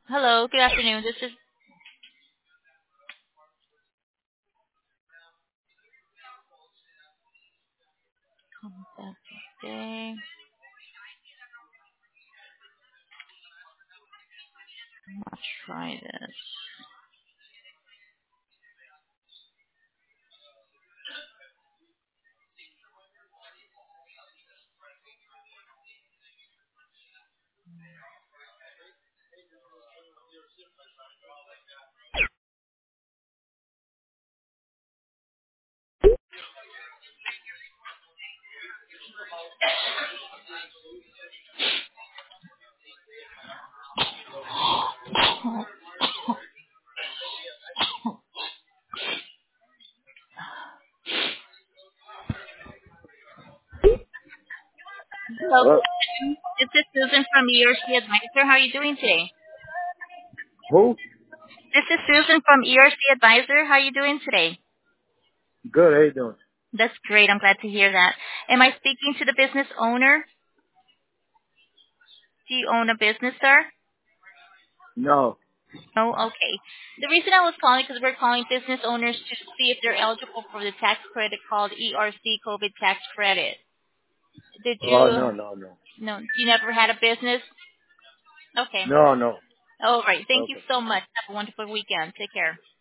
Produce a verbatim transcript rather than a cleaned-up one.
Hello, good afternoon. This is okay. Let's try this. Hello, Uh, this is Susan from E R C Advisor. How are you doing today? who? This is Susan from E R C Advisor. How are you doing today? Good. How you doing? That's great. I'm glad to hear that. Am I speaking to the business owner? Do you own a business, sir? No. No? Okay. The reason I was calling because we're calling business owners to see if they're eligible for the tax credit called E R C COVID tax credit. Did Oh, you, no, no, no. no, you never had a business? Okay. No, no. All right. Thank you Okay. so much. Have a wonderful weekend. Take care.